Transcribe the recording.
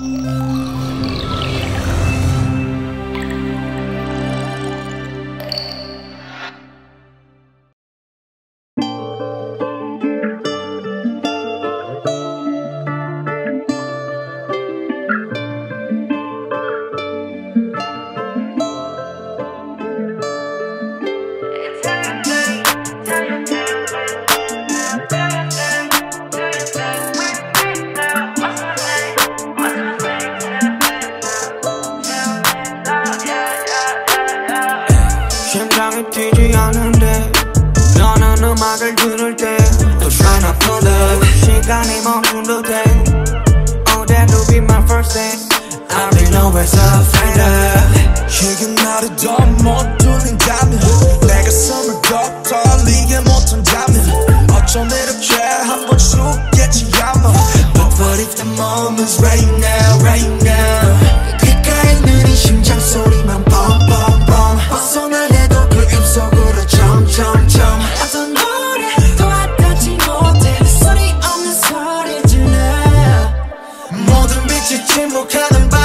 심장이 뛰지 않는데 너는 음악을 들을 때 또 try not to love 시간이 멈춘 듯해 Oh that will be my first date I'll be nowhere so afraid of 이게 나를 더 못 뚫린다면 내 가슴을 더 떨리게 못한다면 어쩜 이렇게 한번 죽겠지 아마 But what if the moment's right now, right now 귓가에 있는 이 심장 소리만 뻥뻥뻥 벗어나려도 그 입속으로 점점점 어떤 노래도 와닿지 못해 소리 없는 소리 질러 모든 빛이 침묵하는 밤